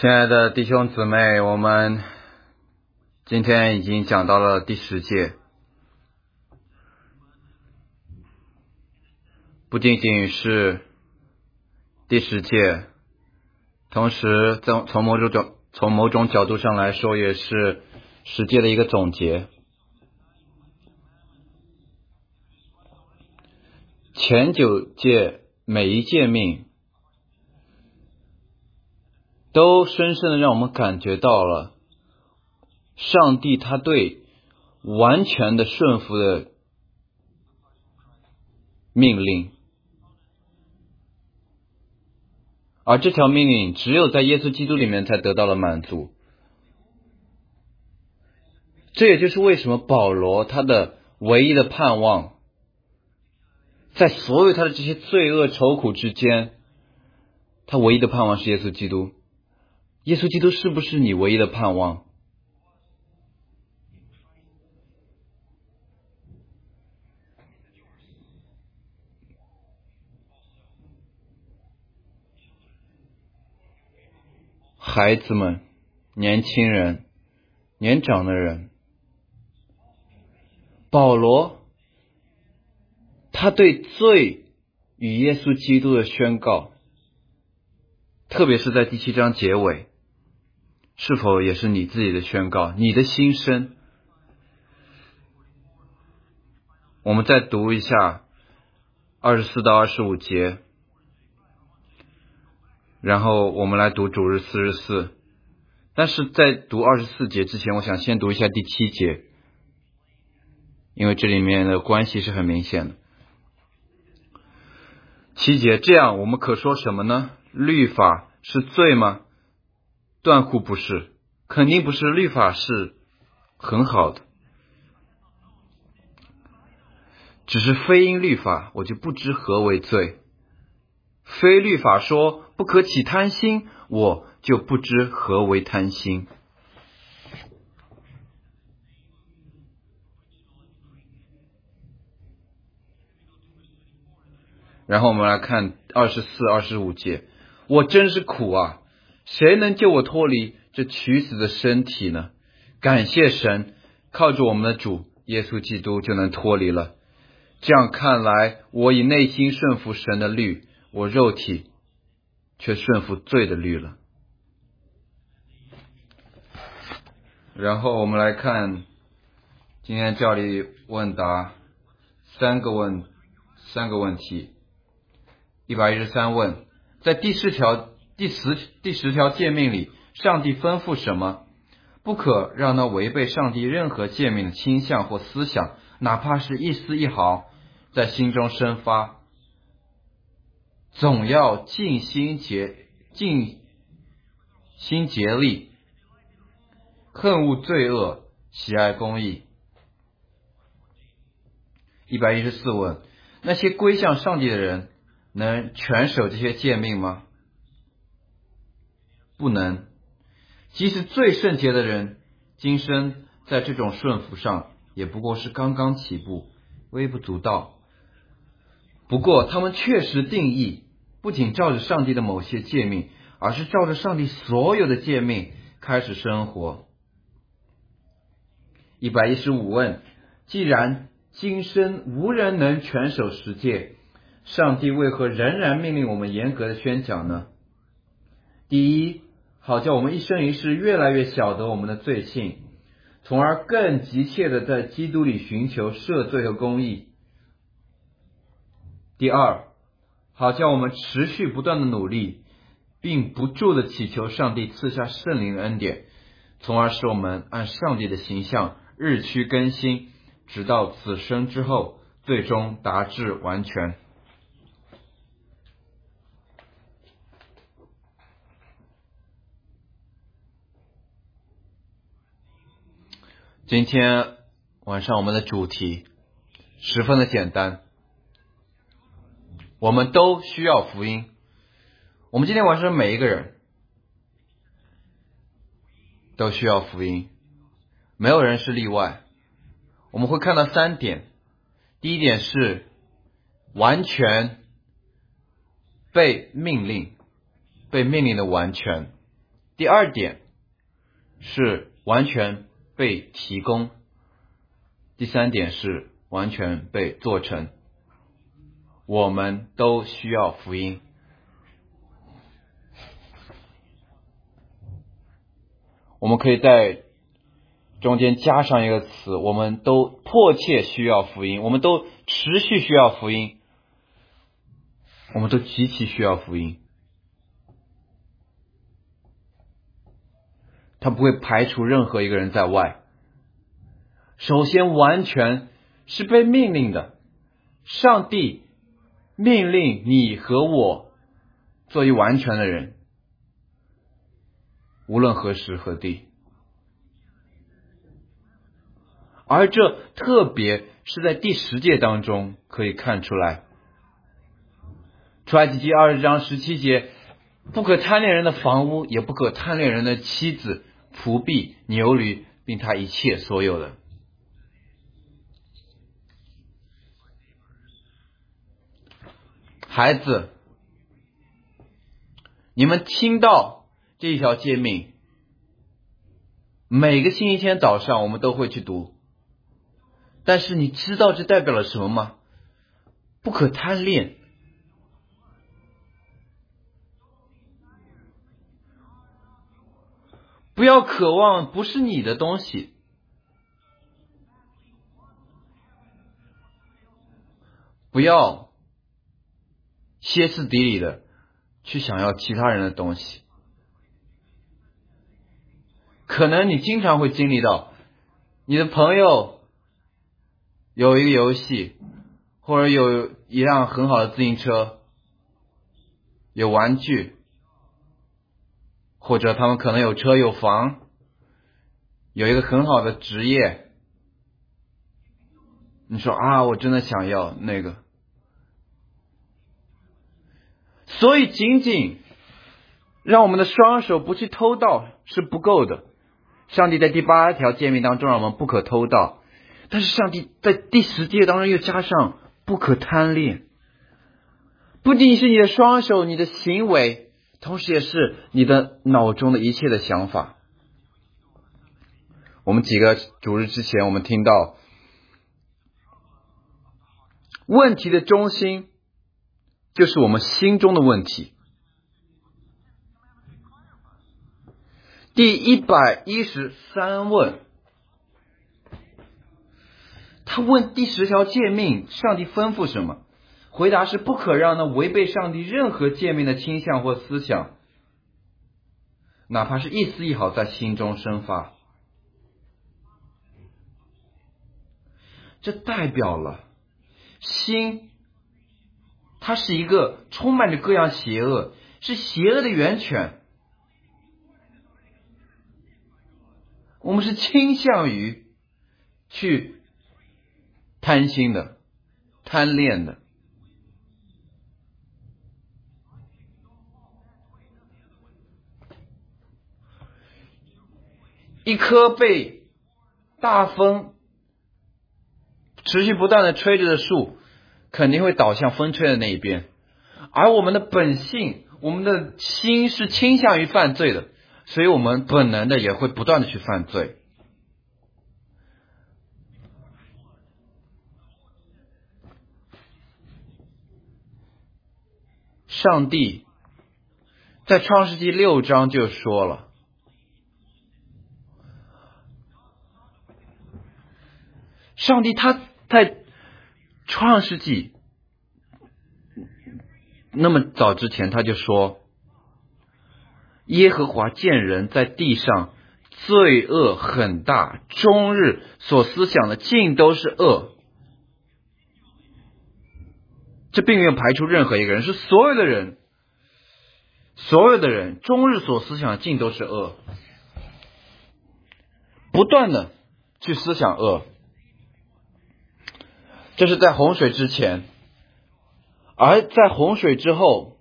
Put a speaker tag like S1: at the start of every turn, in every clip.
S1: 亲爱的弟兄姊妹，我们今天已经讲到了第10诫，不仅仅是第10诫，同时从某种角度上来说，也是10诫的一个总结。前9诫每一诫命都深深的让我们感觉到了上帝他对完全的顺服的命令，而这条命令只有在耶稣基督里面才得到了满足。这也就是为什么保罗他的唯一的盼望，在所有他的这些罪恶愁苦之间，他唯一的盼望是耶稣基督。耶稣基督是不是你唯一的盼望？孩子们、年轻人、年长的人，保罗他对罪与耶稣基督的宣告，特别是在第7章结尾，是否也是你自己的宣告，你的心声？我们再读一下24到25节，然后我们来读主日44。但是在读24节之前，我想先读一下第7节，因为这里面的关系是很明显的。7节，这样我们可说什么呢？律法是罪吗？断乎不是，肯定不是。律法是很好的，只是非因律法，我就不知何为罪。非律法说不可起贪心，我就不知何为贪心。然后我们来看24、25节，我真是苦啊！谁能救我脱离这取死的身体呢？感谢神，靠着我们的主耶稣基督就能脱离了。这样看来，我以内心顺服神的律，我肉体却顺服罪的律了。然后我们来看今天教理问答三个问题。113问，在第10条诫命里，上帝吩咐什么？不可让那违背上帝任何诫命的倾向或思想，哪怕是一丝一毫，在心中生发，总要尽心竭力，恨恶罪恶，喜爱公义。114问，那些归向上帝的人能全守这些诫命吗？不能。即使最圣洁的人，今生在这种顺服上也不过是刚刚起步，微不足道。不过他们确实定义，不仅照着上帝的某些诫命，而是照着上帝所有的诫命开始生活。115问，既然今生无人能全守10诫，上帝为何仍然命令我们严格的宣讲呢？第一，好叫我们一生一世越来越晓得我们的罪性，从而更急切的在基督里寻求赦罪和公义。第二，好叫我们持续不断的努力，并不住的祈求上帝赐下圣灵的恩典，从而使我们按上帝的形象日趋更新，直到此生之后，最终达至完全。今天晚上我们的主题十分的简单，我们都需要福音。我们今天晚上每一个人都需要福音，没有人是例外。我们会看到3点。第一点是完全被命令的完全。 第二点是完全被提供，第三点是完全被做成。我们都需要福音。我们可以在中间加上一个词，我们都迫切需要福音，我们都持续需要福音，我们都极其需要福音。他不会排除任何一个人在外。首先，完全是被命令的，上帝命令你和我做一完全的人，无论何时何地。而这特别是在第10诫当中可以看出来。出埃及记20章17节，不可贪恋人的房屋，也不可贪恋人的妻子、仆婢、牛驴，并他一切所有的。孩子，你们听到这一条诫命，每个星期天早上我们都会去读，但是你知道这代表了什么吗？不可贪恋。不要渴望不是你的东西。不要歇斯底里的去想要其他人的东西。可能你经常会经历到，你的朋友有一个游戏，或者有一辆很好的自行车，有玩具，或者他们可能有车有房，有一个很好的职业。你说啊，我真的想要那个。所以仅仅让我们的双手不去偷盗是不够的。上帝在第8条诫命当中让我们不可偷盗，但是上帝在第10诫当中又加上不可贪恋。不仅是你的双手，你的行为，同时也是你的脑中的一切的想法。我们几个主日之前，我们听到问题的中心就是我们心中的问题。第113问，他问第10条诫命，上帝吩咐什么？回答是不可让那违背上帝任何诫命的倾向或思想，哪怕是一丝一毫在心中生发。这代表了心，它是一个充满着各样邪恶，是邪恶的源泉。我们是倾向于去贪心的、贪恋的。一棵被大风持续不断的吹着的树，肯定会倒向风吹的那一边。而我们的本性，我们的心是倾向于犯罪的，所以我们本能的也会不断的去犯罪。上帝在创世纪6章就说了，上帝他在创世纪那么早之前他就说，耶和华见人在地上罪恶很大，终日所思想的尽都是恶。这并没有排除任何一个人，是所有的人终日所思想的尽都是恶，不断的去思想恶。这是在洪水之前。而在洪水之后，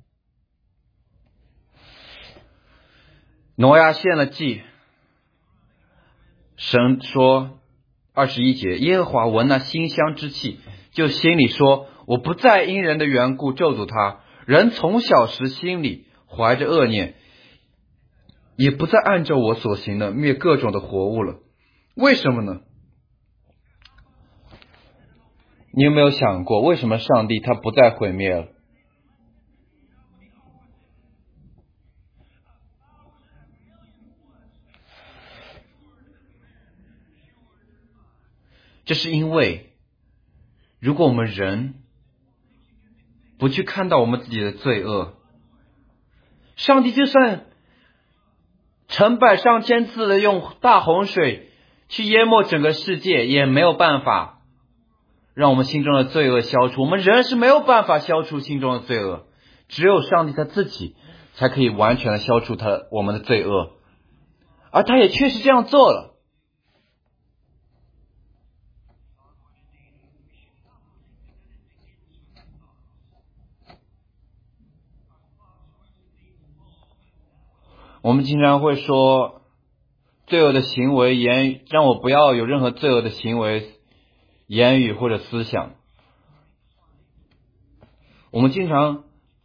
S1: 挪亚献了祭，神说21节，耶和华闻那馨香之气，就心里说，我不再因人的缘故咒诅他，人从小时心里怀着恶念， 也不再按照我所行的灭各种的活物了。为什么呢？你有没有想过，为什么上帝他不再毁灭了？这是因为，如果我们人不去看到我们自己的罪恶，上帝就算成百上千次的用大洪水去淹没整个世界，也没有办法让我们心中的罪恶消除。我们人是没有办法消除心中的罪恶，只有上帝他自己才可以完全的消除我们的罪恶，而他也确实这样做了。我们经常会说，罪恶的行为让我不要有任何罪恶的行为、言语或者思想。我们经常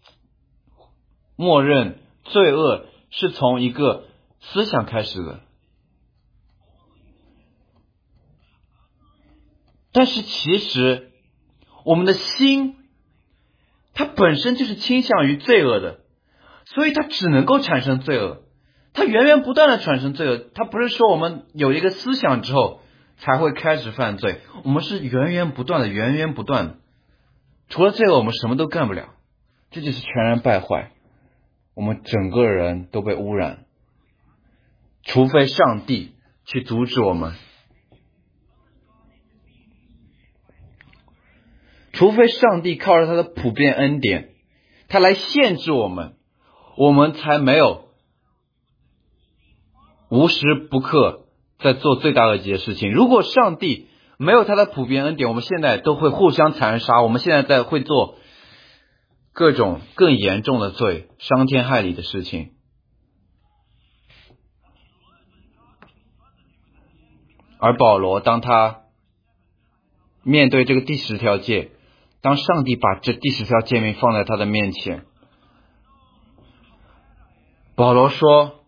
S1: 默认罪恶是从一个思想开始的，但是其实我们的心它本身就是倾向于罪恶的，所以它只能够产生罪恶，它源源不断的产生罪恶。它不是说我们有一个思想之后才会开始犯罪，我们是源源不断的，除了这个我们什么都干不了，这就是全然败坏，我们整个人都被污染，除非上帝去阻止我们，除非上帝靠着他的普遍恩典，他来限制我们，我们才没有无时不刻在做罪大恶极的事情。如果上帝没有他的普遍恩典，我们现在都会互相残杀，我们现在会做各种更严重的罪，伤天害理的事情。而保罗当他面对这个第10条诫，当上帝把这第10条诫命放在他的面前，保罗说，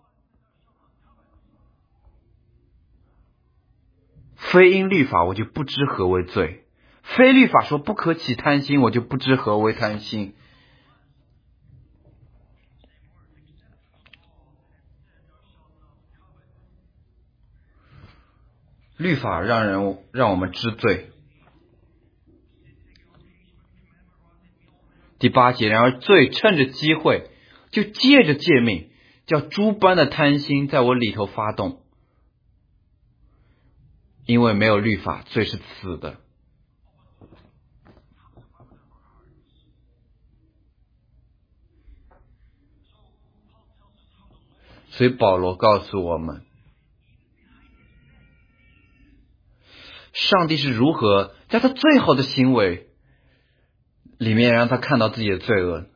S1: 非因律法我就不知何为罪，非律法说不可起贪心我就不知何为贪心。律法让我们知罪。第8节，然而罪趁着机会，就借着诫命，叫诸般的贪心在我里头发动。因为没有律法，罪是死的。所以保罗告诉我们，上帝是如何在他最好的行为里面让他看到自己的罪恶。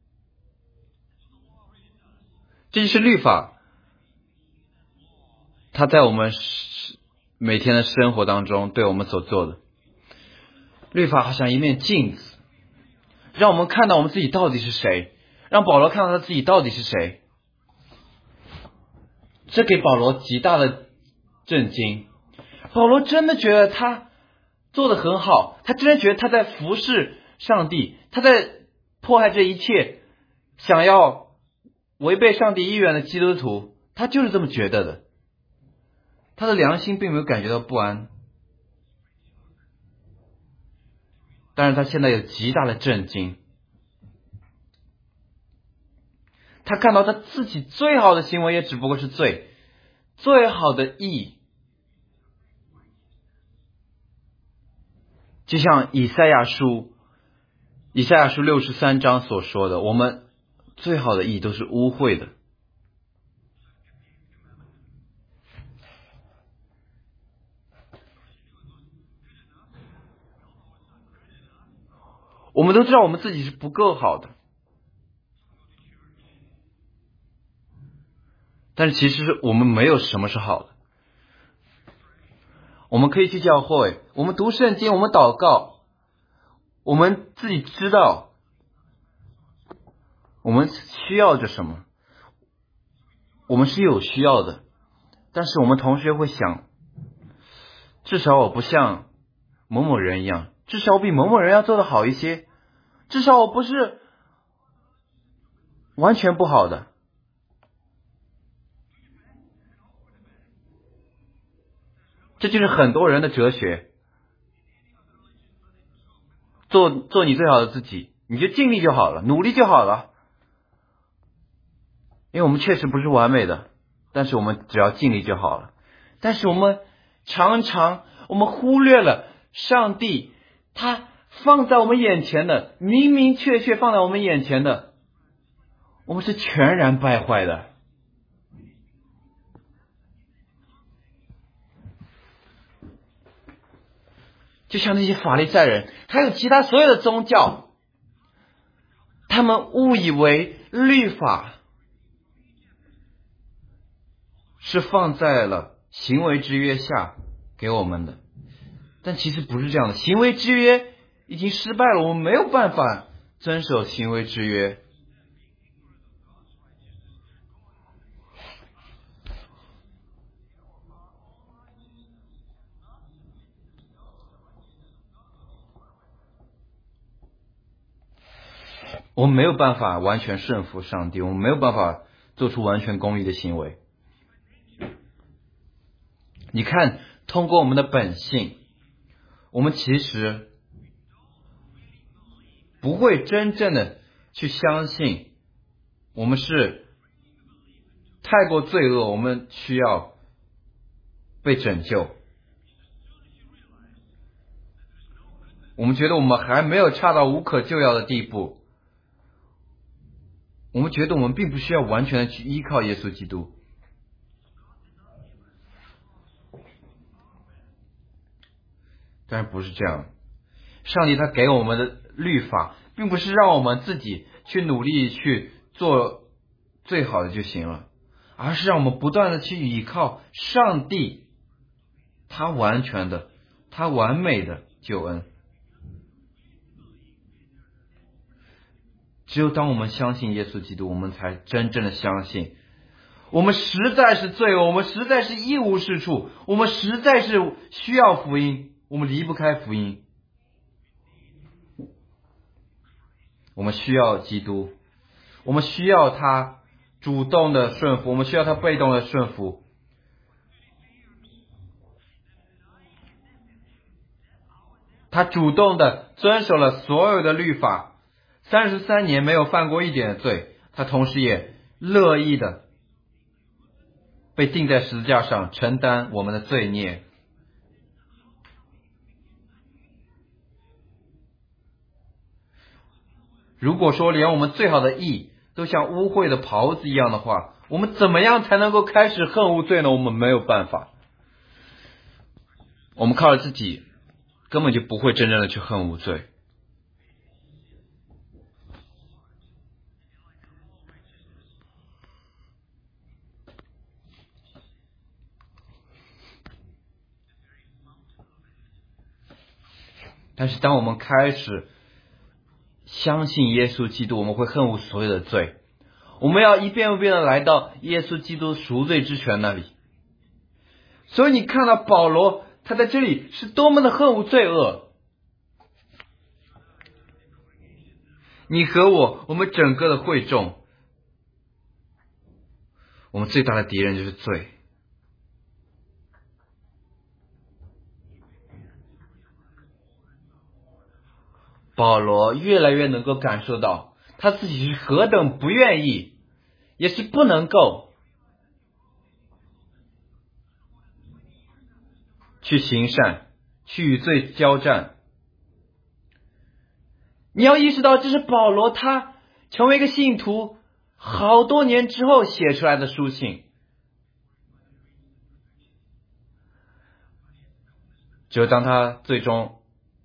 S1: 这就是律法，他在我们每天的生活当中对我们所做的。律法好像一面镜子，让我们看到我们自己到底是谁，让保罗看到他自己到底是谁。这给保罗极大的震惊。保罗真的觉得他做得很好，他真的觉得他在服侍上帝，他在迫害这一切想要违背上帝意愿的基督徒，他就是这么觉得的。他的良心并没有感觉到不安，但是他现在有极大的震惊。他看到他自己最好的行为也只不过是罪，最好的义，就像以赛亚书63章所说的，我们最好的义都是污秽的。我们都知道我们自己是不够好的，但是其实我们没有什么是好的。我们可以去教会，我们读圣经，我们祷告，我们自己知道我们需要着什么， 我们是有需要的，但是我们同时会想，至少我不像某某人一样，至少我比某某人要做得好一些，至少我不是完全不好的。这就是很多人的哲学，做你最好的自己，你就尽力就好了，努力就好了。因为我们确实不是完美的，但是我们只要尽力就好了。但是我们常常忽略了上帝他放在我们眼前的，明明确确放在我们眼前的，我们是全然败坏的。就像那些法利赛人还有其他所有的宗教，他们误以为律法是放在了行为之约下给我们的，但其实不是这样的。行为之约已经失败了，我们没有办法遵守行为之约。我们没有办法完全顺服上帝，我们没有办法做出完全公义的行为。你看，通过我们的本性，我们其实不会真正的去相信我们是太过罪恶，我们需要被拯救。我们觉得我们还没有差到无可救药的地步，我们觉得我们并不需要完全的去依靠耶稣基督。但是不是这样，上帝他给我们的律法并不是让我们自己去努力去做最好的就行了，而是让我们不断的去依靠上帝他完全的他完美的救恩。只有当我们相信耶稣基督，我们才真正的相信我们实在是罪恶，我们实在是一无是处，我们实在是需要福音，我们离不开福音，我们需要基督，我们需要他主动的顺服，我们需要他被动的顺服。他主动的遵守了所有的律法，33年没有犯过一点的罪，他同时也乐意的被钉在十字架上，承担我们的罪孽。如果说连我们最好的义都像污秽的袍子一样的话，我们怎么样才能够开始恨恶罪呢？我们没有办法，我们靠着自己根本就不会真正的去恨恶罪。但是当我们开始相信耶稣基督，我们会恨恶所有的罪，我们要一遍又遍的来到耶稣基督赎罪之泉那里。所以你看到保罗他在这里是多么的恨恶罪恶。你和我们整个的会众，我们最大的敌人就是罪。保罗越来越能够感受到他自己是何等不愿意，也是不能够去行善，去与罪交战。你要意识到，这是保罗他成为一个信徒好多年之后写出来的书信。只有当他最终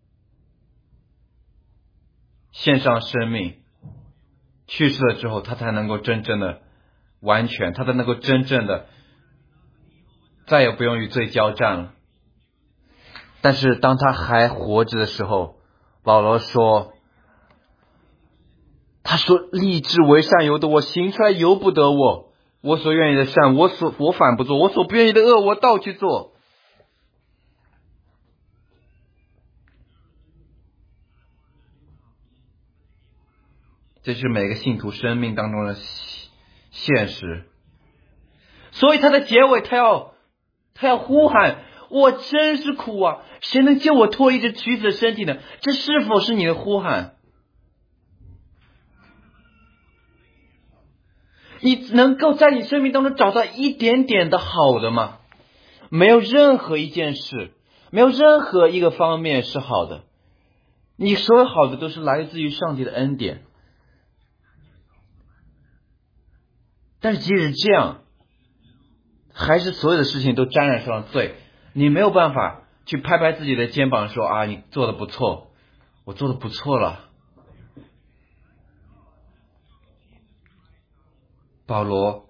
S1: 献上生命去世了之后，他才能够真正的完全，他才能够真正的再也不用与罪交战了。但是当他还活着的时候，保罗说，他说立志为善由得我，行出来由不得我， 我所愿意的善，我反不做；我所不愿意的恶，我倒去做。这是每个信徒生命当中的现实。所以他的结尾，他要呼喊：我真是苦啊！谁能救我脱离这屈死的身体呢？这是否是你的呼喊？你能够在你生命当中找到一点点的好的吗？没有任何一件事，没有任何一个方面是好的。你所有好的都是来自于上帝的恩典。但是即使这样，还是所有的事情都沾染上了罪。你没有办法去拍拍自己的肩膀说啊，你做得不错，我做得不错了。保罗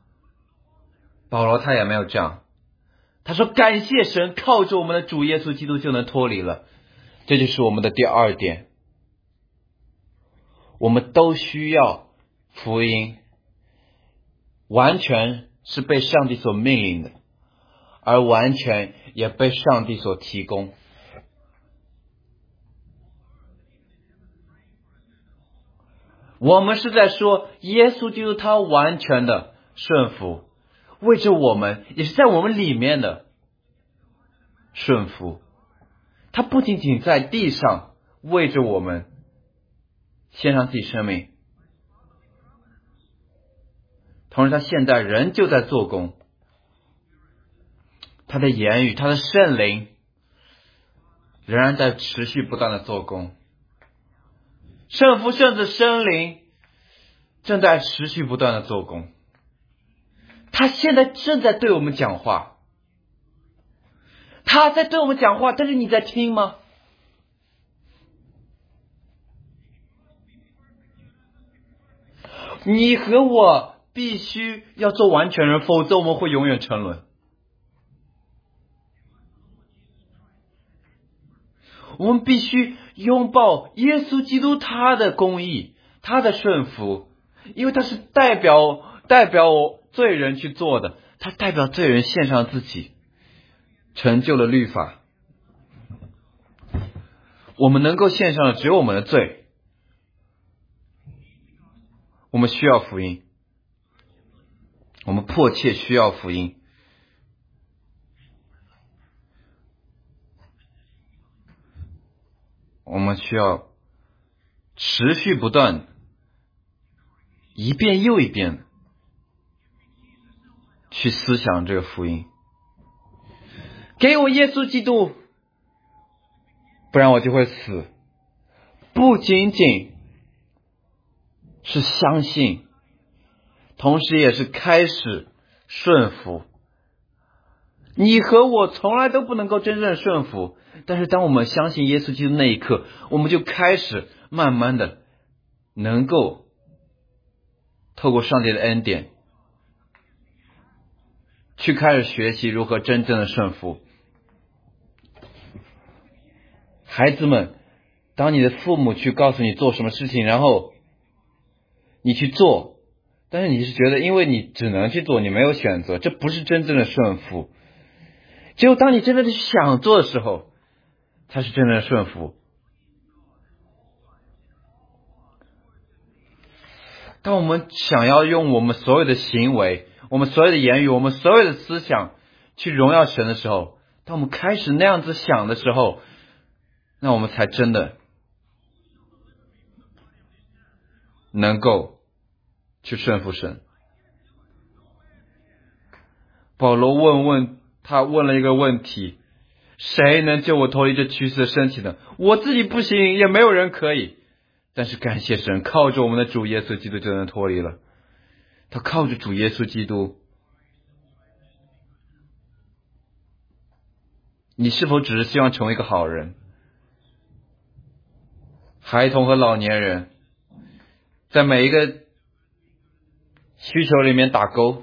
S1: 他也没有这样，他说感谢神，靠着我们的主耶稣基督就能脱离了。这就是我们的第二点，我们都需要福音，完全是被上帝所命令的，而完全也被上帝所提供。我们是在说耶稣基督他完全的顺服，为着我们，也是在我们里面的顺服。他不仅仅在地上为着我们献上自己生命，同时他现在仍旧在做工。他的言语，他的圣灵仍然在持续不断的做工。圣父、圣子、圣灵正在持续不断的做工。他现在正在对我们讲话，他在对我们讲话，但是你在听吗？你和我必须要做完全人，否则我们会永远沉沦。我们必须拥抱耶稣基督他的公义，他的顺服，因为他是代表罪人去做的，他代表罪人献上自己，成就了律法。我们能够献上的只有我们的罪。我们需要福音，我们迫切需要福音。我们需要持续不断，一遍又一遍去思想这个福音。给我耶稣基督，不然我就会死。不仅仅是相信，同时也是开始顺服。你和我从来都不能够真正顺服，但是当我们相信耶稣基督那一刻，我们就开始慢慢的能够透过上帝的恩典去开始学习如何真正的顺服。孩子们，当你的父母去告诉你做什么事情，然后你去做，但是你是觉得因为你只能去做，你没有选择，这不是真正的顺服。只有当你真正的想做的时候，才是真正的顺服。当我们想要用我们所有的行为，我们所有的言语，我们所有的思想去荣耀神的时候，当我们开始那样子想的时候，那我们才真的能够去顺服神。保罗他问了一个问题，谁能救我脱离这屈死的身体呢？我自己不行，也没有人可以。但是感谢神，靠着我们的主耶稣基督就能脱离了。他靠着主耶稣基督。你是否只是希望成为一个好人？孩童和老年人在每一个需求里面打勾，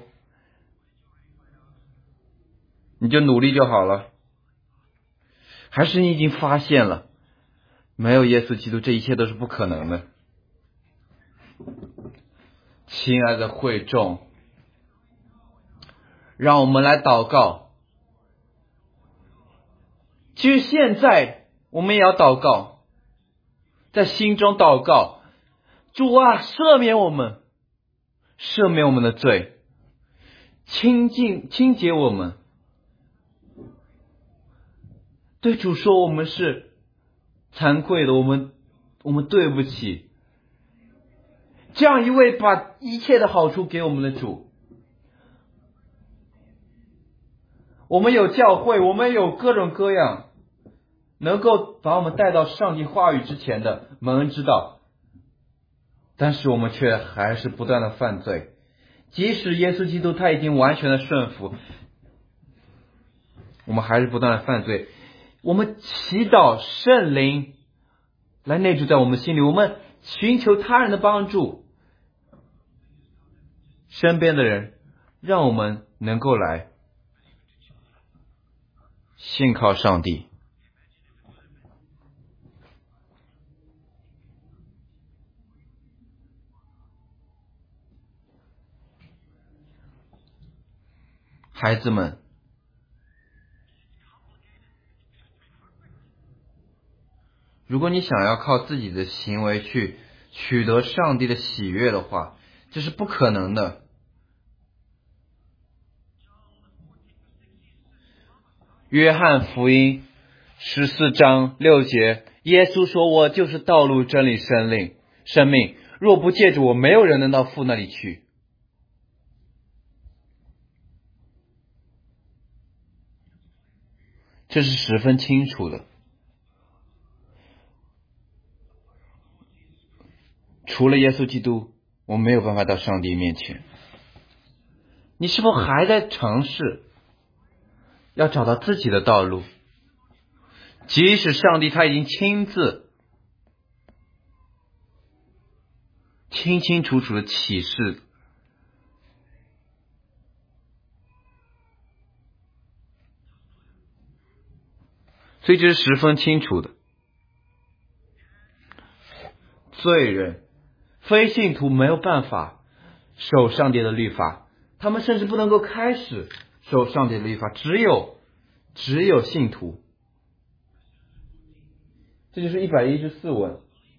S1: 你就努力就好了？还是你已经发现了，没有耶稣基督，这一切都是不可能的？亲爱的会众， 让我们来祷告。其实现在我们也要祷告，在心中祷告，主啊，赦免我们，赦免我们的罪，清洁我们。对主说，我们是惭愧的，我们对不起。这样一位把一切的好处给我们的主，我们有教会，我们有各种各样能够把我们带到上帝话语之前的蒙恩之道，但是我们却还是不断的犯罪。即使耶稣基督他已经完全的顺服，我们还是不断的犯罪。我们祈祷圣灵来内住在我们心里，我们寻求他人的帮助，身边的人让我们能够来信靠上帝。孩子们，如果你想要靠自己的行为去取得上帝的喜悦的话，这是不可能的。约翰福音14章6节，耶稣说，我就是道路真理生命，若不借助我，没有人能到父那里去。这是十分清楚的。除了耶稣基督，我们没有办法到上帝面前。你是否还在尝试要找到自己的道路？即使上帝他已经亲自清清楚楚的启示，所以这是十分清楚的。罪人非信徒没有办法守上帝的律法，他们甚至不能够开始守上帝的律法，只有信徒。这就是114问。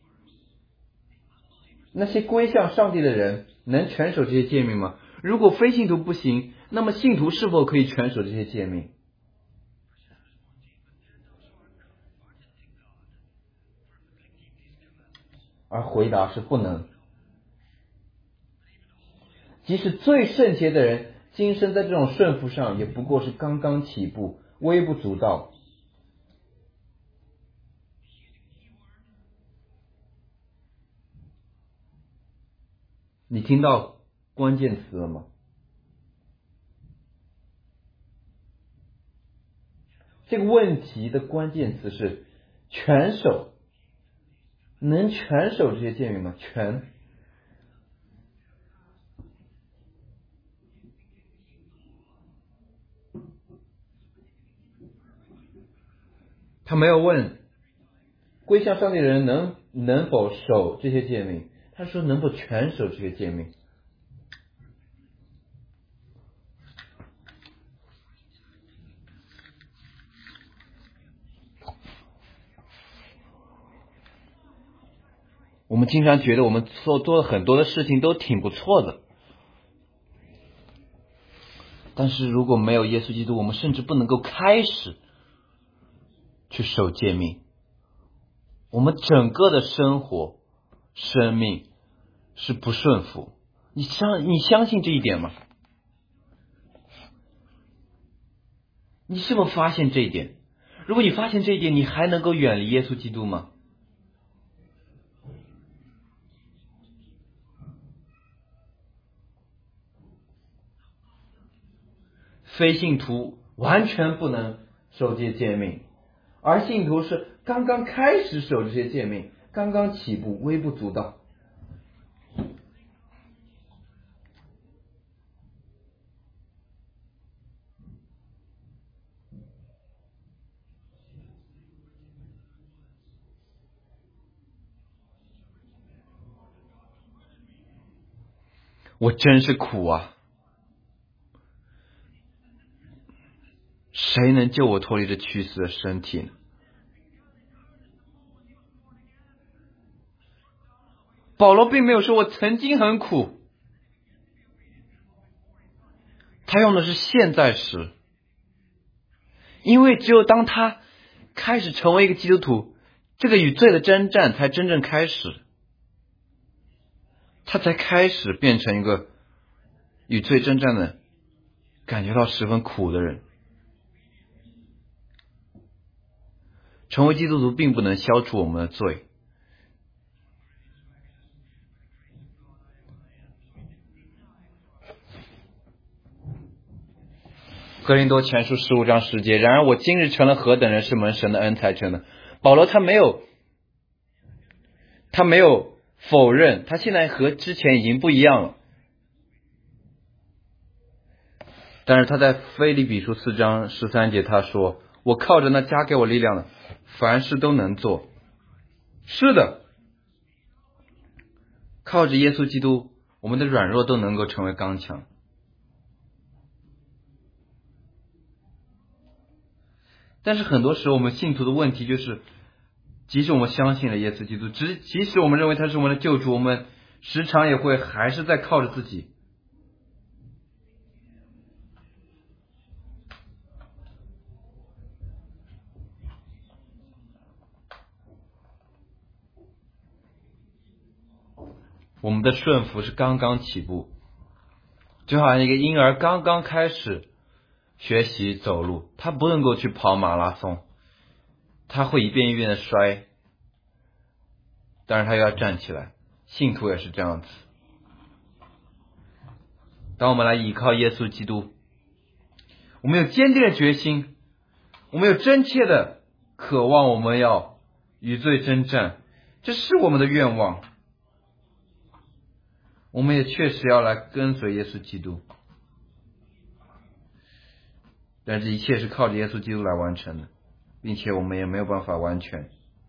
S1: 那些归向上帝的人能全守这些诫命吗？如果非信徒不行，那么信徒是否可以全守这些诫命？而回答是不能。即使最圣洁的人，今生在这种顺服上也不过是刚刚起步，微不足道。你听到关键词了吗？这个问题的关键词是全守。能全守这些诫命吗？全。他没有问归向上帝的人能否守这些诫命，他说能否全守这些诫命。我们经常觉得我们做了很多的事情都挺不错的，但是如果没有耶稣基督，我们甚至不能够开始去守诫命。我们整个的生活生命是不顺服。你相信这一点吗？你是否发现这一点？如果你发现这一点，你还能够远离耶稣基督吗？非信徒完全不能守这些诫命，而信徒是刚刚开始守这些诫命，刚刚起步，微不足道。我真是苦啊！ 谁能救我脱离这屈死的身体呢？保罗并没有说我曾经很苦，他用的是现在时，因为只有当他开始成为一个基督徒，这个与罪的征战才真正开始，他才开始变成一个与罪征战的感觉到十分苦的人。成为基督徒并不能消除我们的罪，哥林多前书15章10节，然而我今日成了何等人，是蒙神的恩才成的。保罗他没有否认，他现在和之前已经不一样了。但是他在腓立比书4章13节他说，我靠着那加给我力量的，凡事都能做。是的，靠着耶稣基督，我们的软弱都能够成为刚强。但是很多时候我们信徒的问题就是，即使我们相信了耶稣基督，即使我们认为他是我们的救主，我们时常也会还是在靠着自己。我们的顺服是刚刚起步，就好像一个婴儿刚刚开始学习走路，他不能够去跑马拉松，他会一遍一遍的摔，但是他又要站起来。信徒也是这样子，当我们来依靠耶稣基督，我们有坚定的决心，我们有真切的渴望，我们要与罪征战，这是我们的愿望。我们也确实要来跟随耶稣基督，但这一切是靠着耶稣基督来完成的，并且我们也没有办法完全。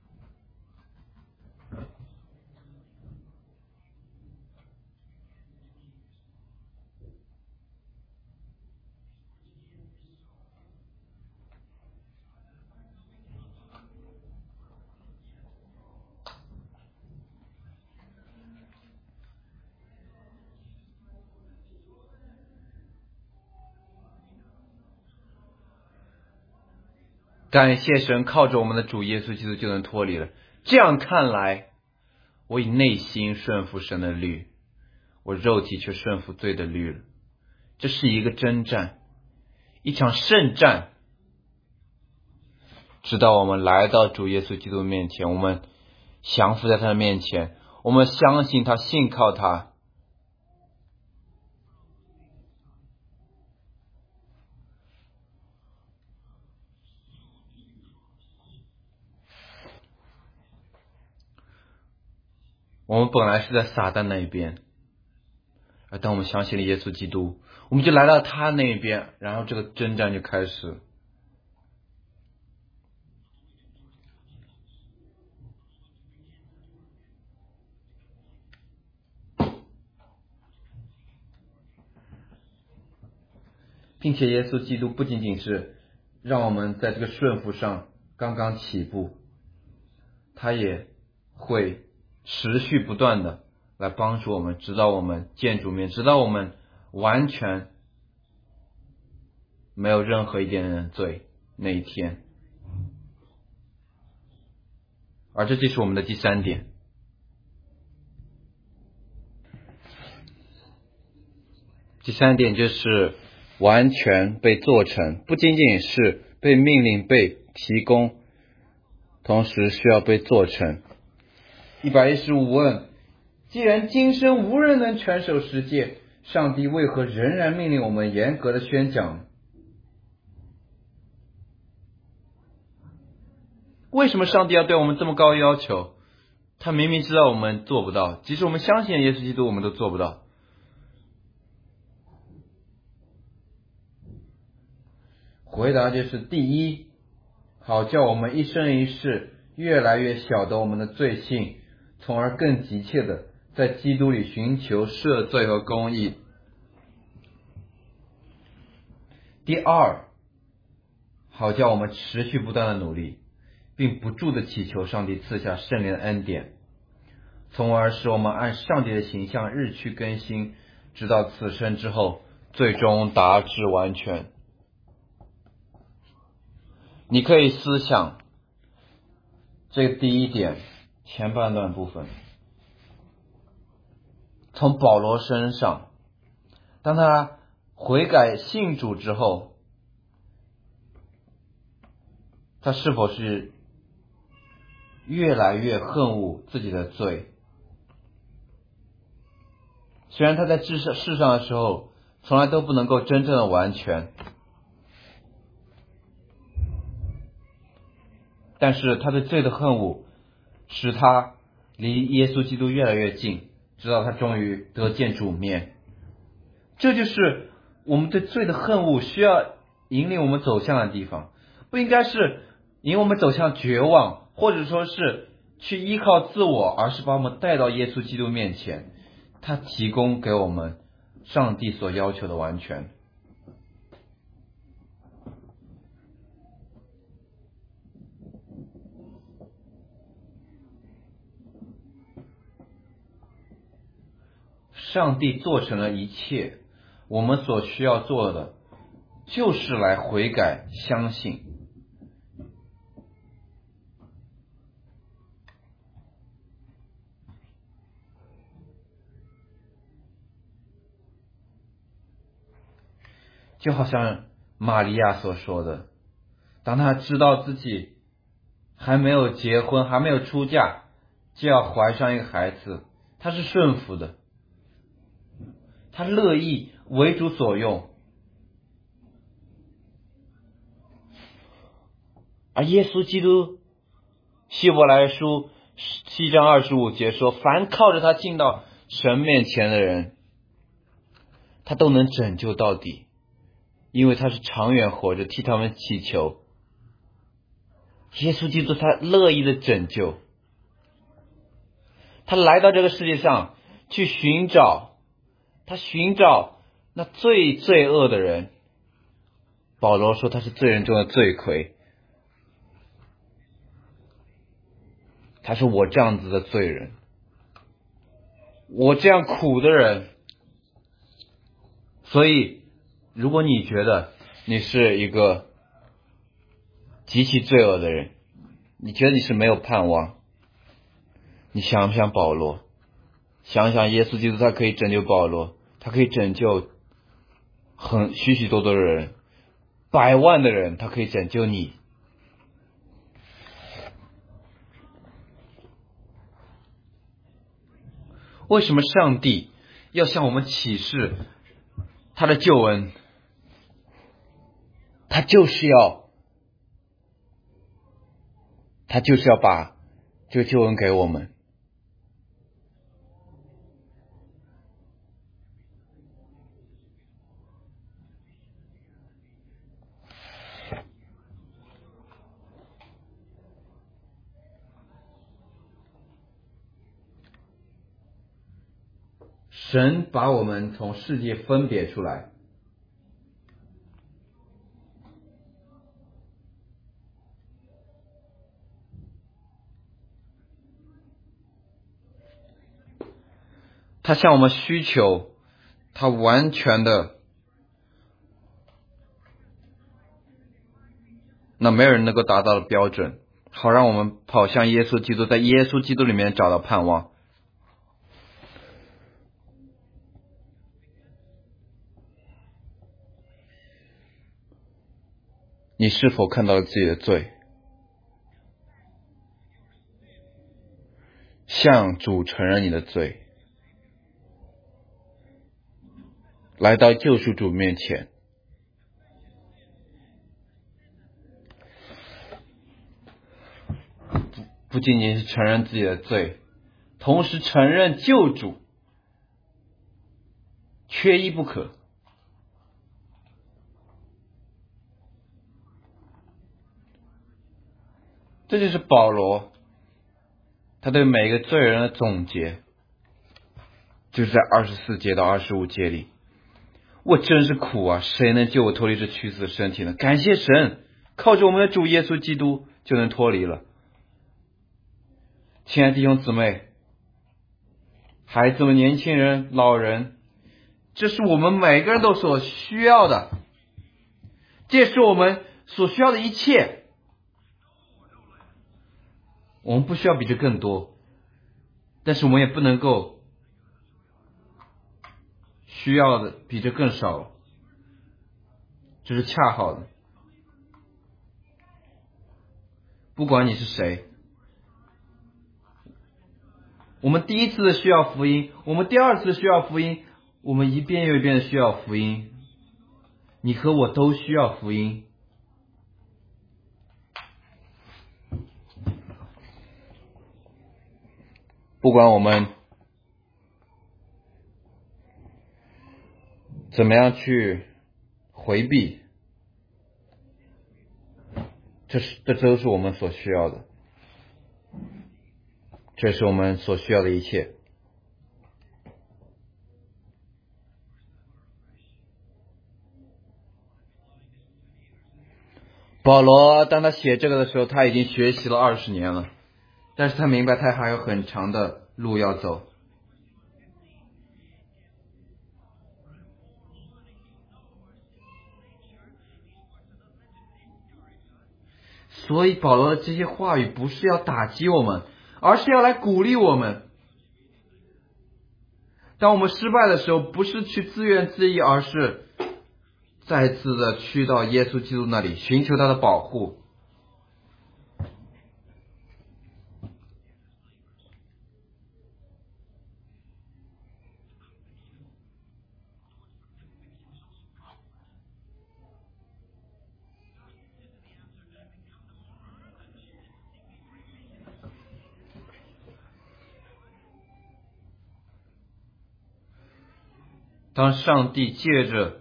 S1: 感谢神，靠着我们的主耶稣基督就能脱离了。这样看来，我以内心顺服神的律，我肉体却顺服罪的律了。这是一个征战，一场圣战。直到我们来到主耶稣基督面前，我们降服在他的面前，我们相信他，信靠他。我们本来是在撒旦那一边，而当我们相信了耶稣基督，我们就来到他那一边，然后这个征战就开始了。并且耶稣基督不仅仅是让我们在这个顺服上刚刚起步，他也会持续不断的来帮助我们，直到我们见主面，直到我们完全没有任何一点点罪那一天。而这就是我们的第三点。第三点就是完全被做成，不仅仅是被命令被提供，同时需要被做成。115问，既然今生无人能全守十诫，上帝为何仍然命令我们严格的宣讲？为什么上帝要对我们这么高的要求？他明明知道我们做不到，即使我们相信耶稣基督，我们都做不到。回答就是第一，好叫我们一生一世越来越晓得我们的罪性，从而更急切的在基督里寻求赦罪和公义。第二， 好叫我们持续不断的努力，并不住的祈求上帝赐下圣灵的恩典，从而使我们按上帝的形象日趋更新，直到此生之后最终达至完全。你可以思想这个第一点前半段部分，从保罗身上，当他悔改信主之后，他是否是越来越恨恶自己的罪？虽然他在世上的时候从来都不能够真正的完全，但是他对罪的恨恶使他离耶稣基督越来越近，直到他终于得见主面。这就是我们对罪的恨恶需要引领我们走向的地方，不应该是引我们走向绝望，或者说是去依靠自我，而是把我们带到耶稣基督面前，他提供给我们上帝所要求的完全。上帝做成了一切，我们所需要做的就是来悔改相信。就好像玛利亚所说的，当她知道自己还没有结婚，还没有出嫁，就要怀上一个孩子，她是顺服的，她乐意为主所用。而耶稣基督，希伯来书7章25节说，凡靠着他进到神面前的人，他都能拯救到底，因为他是长远活着，替他们祈求。耶稣基督他乐意的拯救，他来到这个世界上去寻找那最罪恶的人。保罗说他是罪人中的罪魁，他是我这样子的罪人，我这样苦的人。所以如果你觉得你是一个极其罪恶的人，你觉得你是没有盼望，你想不想保罗？想想耶稣基督，他可以拯救保罗，他可以拯救许许多多的人，百万的人，他可以拯救你。为什么上帝要向我们启示他的救恩？他就是要把这个救恩给我们。神把我们从世界分别出来，他向我们需求，他完全的，那没有人能够达到的标准，好让我们跑向耶稣基督，在耶稣基督里面找到盼望。你是否看到了自己的罪？向主承认你的罪，来到救赎主面前。不仅仅是承认自己的罪，同时承认救主，缺一不可。这就是保罗他对每个罪人的总结，就是在24节到25节里。我真是苦啊，谁能救我脱离这屈死的身体呢？感谢神， 靠着我们的主耶稣基督就能脱离了。亲爱的弟兄姊妹，孩子们、年轻人、老人，这是我们每个人都所需要的，这是我们所需要的一切。我们不需要比这更多，但是我们也不能够需要的比这更少，这是恰好的。不管你是谁，我们第一次需要福音，我们第二次需要福音，我们一遍又一遍的需要福音。你和我都需要福音。不管我们怎么样去回避，这都是我们所需要的，这是我们所需要的一切。保罗当他写这个的时候，他已经学习了20年了，但是他明白他还有很长的路要走。所以保罗的这些话语不是要打击我们，而是要来鼓励我们。当我们失败的时候，不是去自怨自艾，而是再次的去到耶稣基督那里，寻求他的保护。当上帝借着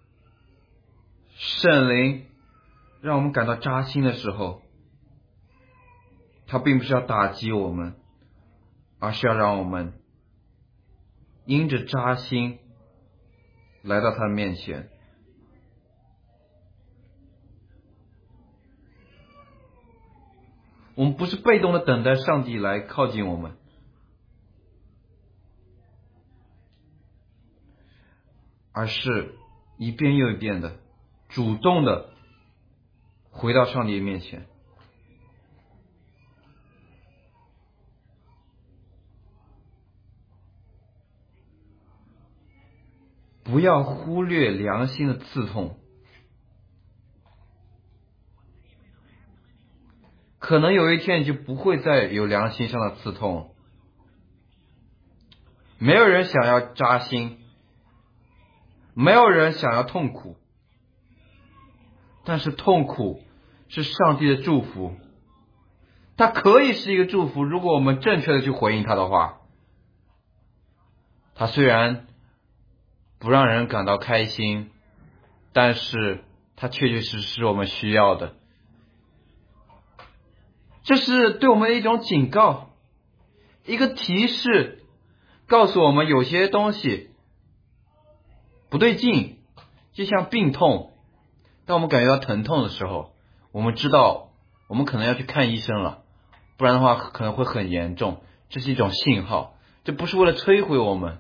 S1: 圣灵让我们感到扎心的时候，他并不是要打击我们，而是要让我们因着扎心来到他的面前。我们不是被动的等待上帝来靠近我们，而是一遍又一遍的主动的回到上帝面前。不要忽略良心的刺痛，可能有一天你就不会再有良心上的刺痛。没有人想要扎心，没有人想要痛苦，但是痛苦是上帝的祝福，它可以是一个祝福，如果我们正确的去回应它的话。它虽然不让人感到开心，但是它确确实实是我们需要的。这是对我们的一种警告，一个提示，告诉我们有些东西不对劲。就像病痛，当我们感觉到疼痛的时候，我们知道我们可能要去看医生了，不然的话可能会很严重。这是一种信号，这不是为了摧毁我们。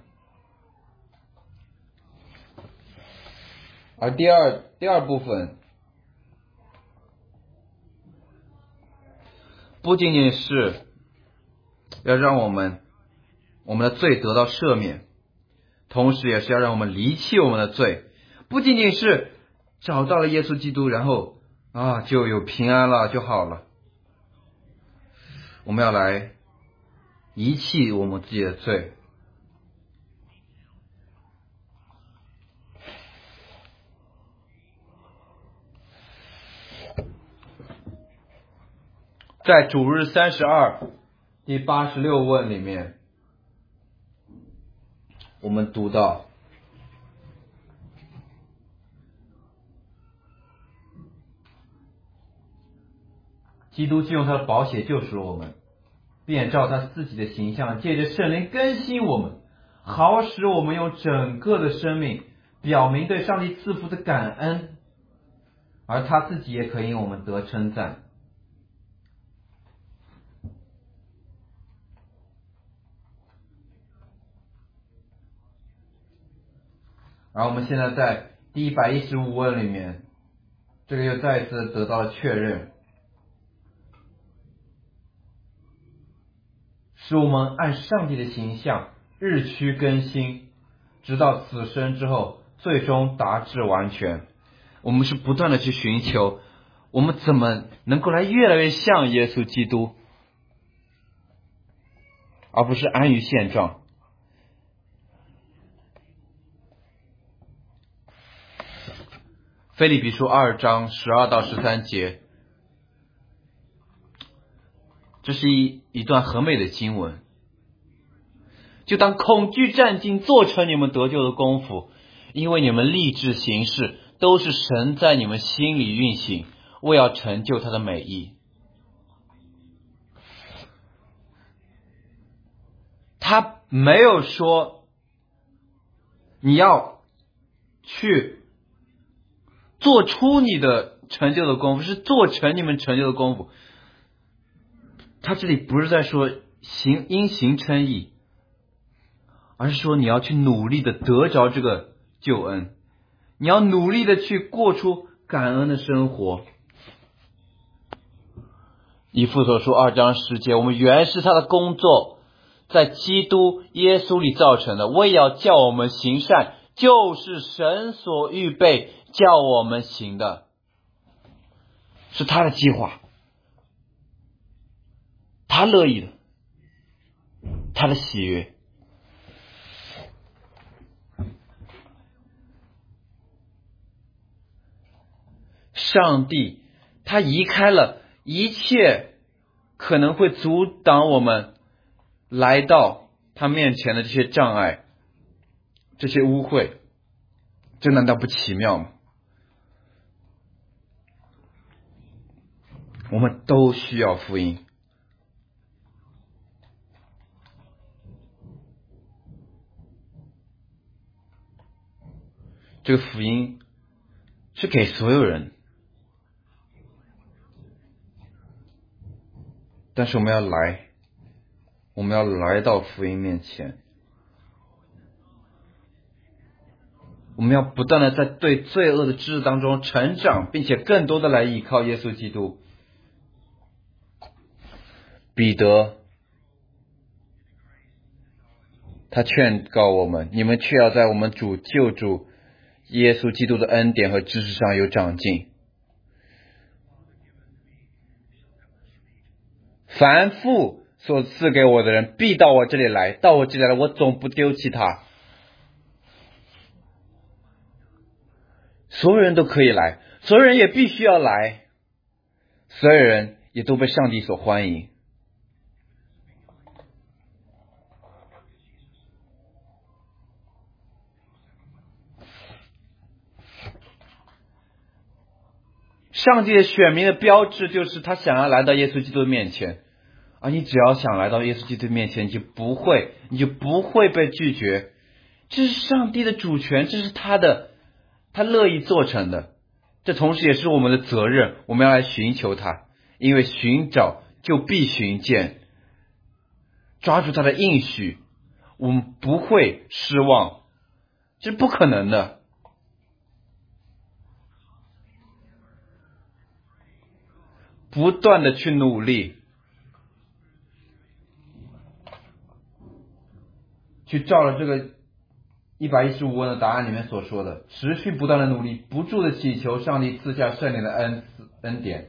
S1: 而第二部分不仅仅是要让我们的罪得到赦免，同时也是要让我们离弃我们的罪。不仅仅是找到了耶稣基督，然后就有平安了就好了。我们要来遗弃我们自己的罪。在主日32第86问里面，我们读到基督既用他的宝血救赎我们，便照他自己的形象，借着圣灵更新我们，好使我们用整个的生命表明对上帝赐福的感恩。 而他自己也可以因我们得称赞。而我们现在在第115问里面，这个又再一次得到了确认，使我们按上帝的形象日趋更新，直到死生之后最终达至完全。我们是不断的去寻求，我们怎么能够来越来越像耶稣基督，而不是安于现状。腓立比书2章12到13节，这是一段很美的经文。就当恐惧战兢，做成你们得救的功夫，因为你们立志行事，都是神在你们心里运行，为要成就他的美意。他没有说你要去做出你的成就的功夫，是做成你们成就的功夫。他这里不是在说因行称义，而是说你要去努力的得着这个救恩，你要努力的去过出感恩的生活。以弗所书2章10节，我们原是他的工作，在基督耶稣里造成的，为要叫我们行善，就是神所预备叫我们行的，是他的计划，他乐意的，他的喜悦。上帝他移开了一切可能会阻挡我们来到他面前的这些障碍，这些污秽，这难道不奇妙吗？我们都需要福音。这个福音是给所有人，但是我们要来到福音面前，我们要不断的在对罪恶的知识当中成长，并且更多的来依靠耶稣基督。彼得他劝告我们，你们却要在我们主救主耶稣基督的恩典和知识上有长进。凡父所赐给我的人，必到我这里来，到我这里来，我总不丢弃他。所有人都可以来，所有人也必须要来，所有人也都被上帝所欢迎。上帝的选民的标志就是他想要来到耶稣基督的面前，而你只要想来到耶稣基督的面前，你就不会被拒绝。这是上帝的主权，这是他乐意做成的。这同时也是我们的责任，我们要来寻求他，因为寻找就必寻见，抓住他的应许，我们不会失望，这是不可能的。不断的去努力，去照了这个115问的答案里面所说的，持续不断的努力，不住的祈求上帝赐下圣灵的恩典，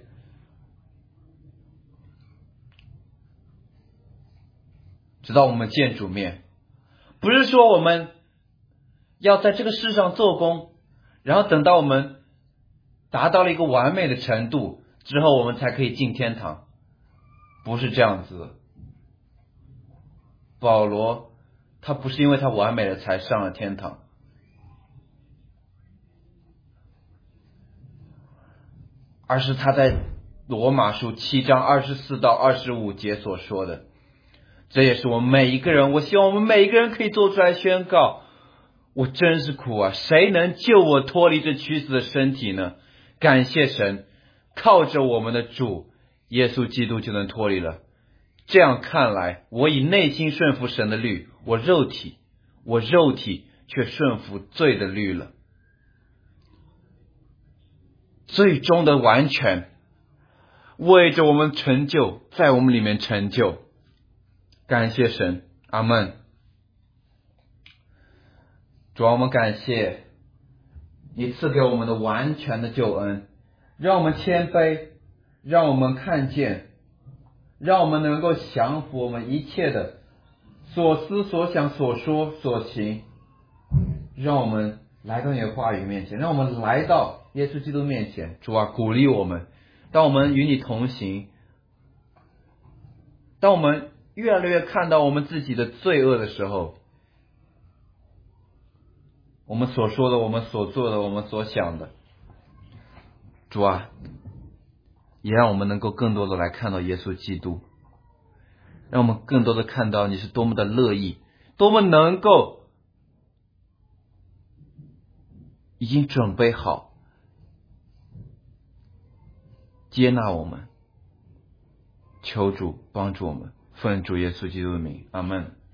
S1: 直到我们见主面。不是说我们要在这个世上做工，然后等到我们达到了一个完美的程度之后，我们才可以进天堂，不是这样子的。保罗他不是因为他完美了才上了天堂，而是他在罗马书7章24到25节所说的。这也是我们每一个人，我希望我们每一个人可以做出来宣告，我真是苦啊，谁能救我脱离这屈死的身体呢？ 感谢神，靠着我们的主耶稣基督就能脱离了。这样看来，我以内心顺服神的律，我肉体却顺服罪的律了。最终的完全为着我们成就，在我们里面成就。感谢神，阿们。主啊，我们感谢你赐给我们的完全的救恩，让我们谦卑，让我们看见，让我们能够降服我们一切的所思所想所说所行，让我们来到你的话语面前，让我们来到耶稣基督面前。主啊，鼓励我们，当我们与你同行，当我们越来越看到我们自己的罪恶的时候，我们所说的，我们所做的，我们所想的，主啊，也让我们能够更多的来看到耶稣基督，让我们更多的看到你是多么的乐意，多么能够已经准备好接纳我们。求主帮助我们，奉主耶稣基督的名，阿们。